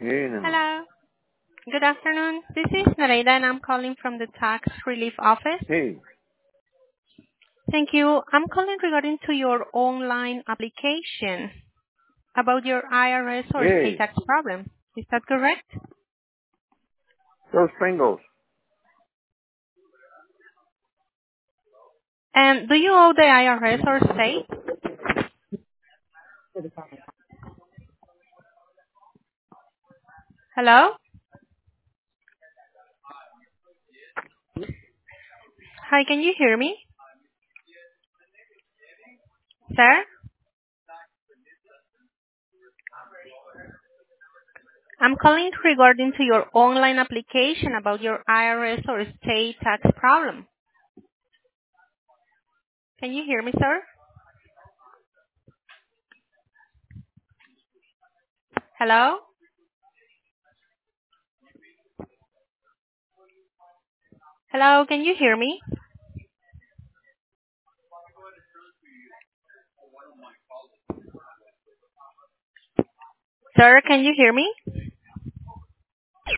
Naman. Hello. Good afternoon. This is Nareda, and I'm calling from the Tax Relief Office. Hey. Thank you. I'm calling regarding to your online application about your IRS or state Hey. tax problem. Is that correct? Those Pringles. And do you owe the IRS or state? Hello? Hi, can you hear me? Sir? I'm calling regarding to your online application about your IRS or state tax problem. Can you hear me, sir? Hello? Hello, can you hear me? Sir, can you hear me?